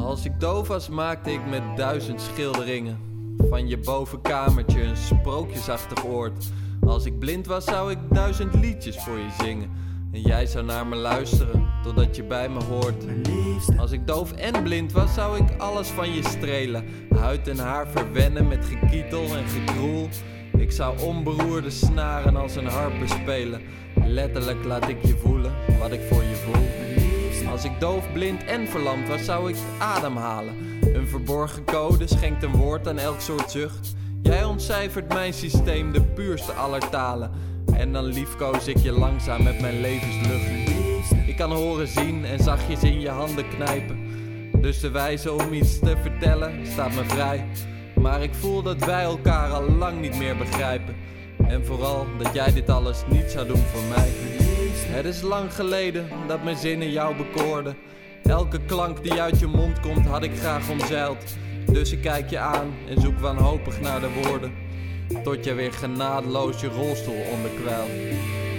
Als ik doof was, maakte ik met 1000 schilderingen van je bovenkamertje een sprookjesachtig oord. Als ik blind was, zou ik 1000 liedjes voor je zingen. En jij zou naar me luisteren, totdat je bij me hoort. Als ik doof en blind was, zou ik alles van je strelen. Huid en haar verwennen met gekietel en gekroel. Ik zou onberoerde snaren als een harp bespelen. Letterlijk laat ik je voelen wat ik voor je voel. Als ik doof, blind en verlamd was, zou ik ademhalen. Een verborgen code schenkt een woord aan elk soort zucht. Jij ontcijfert mijn systeem, de puurste aller talen. En dan liefkoos ik je langzaam met mijn levenslucht. Ik kan horen zien en zachtjes in je handen knijpen. Dus de wijze om iets te vertellen staat me vrij. Maar ik voel dat wij elkaar al lang niet meer begrijpen. En vooral dat jij dit alles niet zou doen voor mij. Het is lang geleden dat mijn zinnen jou bekoorden. Elke klank die uit je mond komt had ik graag omzeild. Dus ik kijk je aan en zoek wanhopig naar de woorden. Tot je weer genadeloos je rolstoel onderkwijlt.